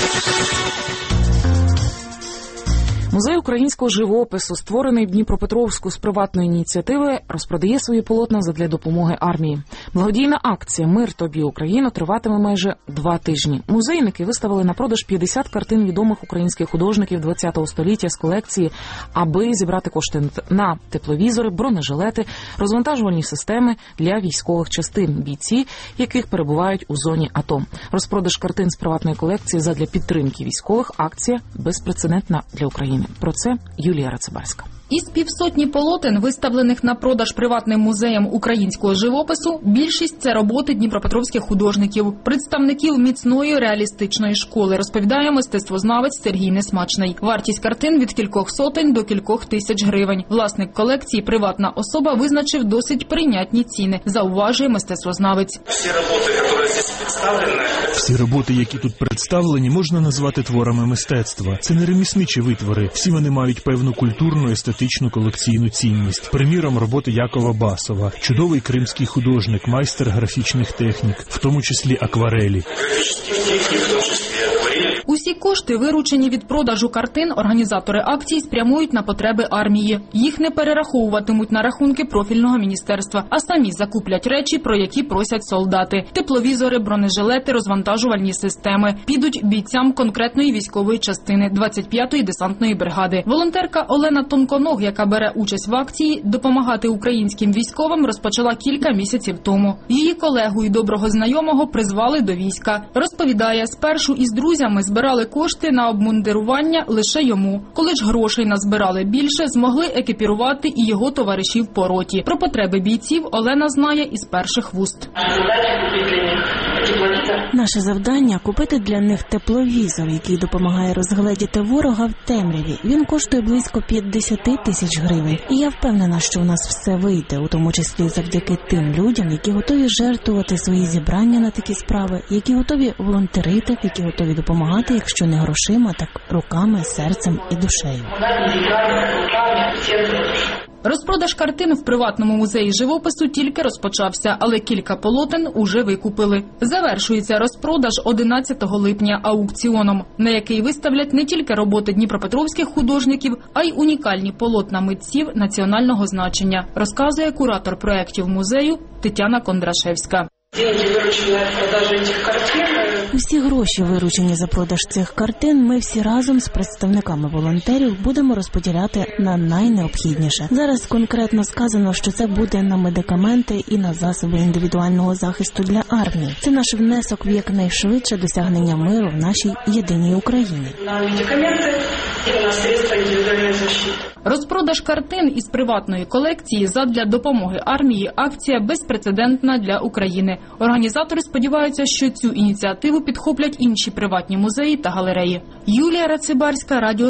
Музей українського живопису, створений в Дніпропетровську з приватної ініціативи, розпродає свої полотна задля допомоги армії. Благодійна акція «Мир тобі, Україно» триватиме майже 2 тижні. Музейники виставили на продаж 50 картин відомих українських художників ХХ століття з колекції, аби зібрати кошти на тепловізори, бронежилети, розвантажувальні системи для військових частин, бійці, яких перебувають у зоні АТО. Розпродаж картин з приватної колекції задля підтримки військових – акція безпрецедентна для України. Про це Юлія Рацибарська. Із півсотні полотен, виставлених на продаж приватним музеєм українського живопису, більшість – це роботи дніпропетровських художників, представників міцної реалістичної школи, розповідає мистецтвознавець Сергій Несмачний. Вартість картин від кількох сотень до кількох тисяч гривень. Власник колекції, приватна особа, визначив досить прийнятні ціни, зауважує мистецтвознавець. Всі роботи, які тут представлені, можна назвати творами мистецтва. Це не ремісничі витвори. Всі вони мають певну культурну, естетичну колекційну цінність. Приміром, роботи Якова Басова. Чудовий кримський художник, майстер графічних технік, в тому числі акварелі. Усі кошти, виручені від продажу картин, організатори акції спрямують на потреби армії. Їх не перераховуватимуть на рахунки профільного міністерства, а самі закуплять речі, про які просять солдати. Тепловізори, бронежилети, розвантажувальні системи. Підуть бійцям конкретної військової частини 25-ї десантної бригади. Волонтерка Олена Тонконог, яка бере участь в акції, допомагати українським військовим розпочала кілька місяців тому. Її колегу і доброго знайомого призвали до війська. Розповідає, спершу із друзями збирали кошти на обмундирування лише йому. Коли ж грошей назбирали більше, змогли екіпірувати і його товаришів по роті. Про потреби бійців Олена знає із перших вуст. Наше завдання – купити для них тепловізор, який допомагає розгледіти ворога в темряві. Він коштує близько 50 тисяч гривень. І я впевнена, що у нас все вийде, у тому числі завдяки тим людям, які готові жертвувати свої зібрання на такі справи, які готові волонтерити, які готові допомагати, якщо не грошима, так руками, серцем і душею. Розпродаж картин в приватному музеї живопису тільки розпочався, але кілька полотен уже викупили. Завершується розпродаж 11 липня аукціоном, на який виставлять не тільки роботи дніпропетровських художників, а й унікальні полотна митців національного значення, розказує куратор проєктів музею Тетяна Кондрашевська. Усі гроші, виручені за продаж цих картин, ми всі разом з представниками волонтерів будемо розподіляти на найнеобхідніше. Зараз конкретно сказано, що це буде на медикаменти і на засоби індивідуального захисту для армії. Це наш внесок в якнайшвидше досягнення миру в нашій єдиній Україні. Розпродаж картин із приватної колекції задля допомоги армії – акція безпрецедентна для України. Організатори сподіваються, що цю ініціативу підхоплять інші приватні музеї та галереї. Юлія Рацибарська, Радіо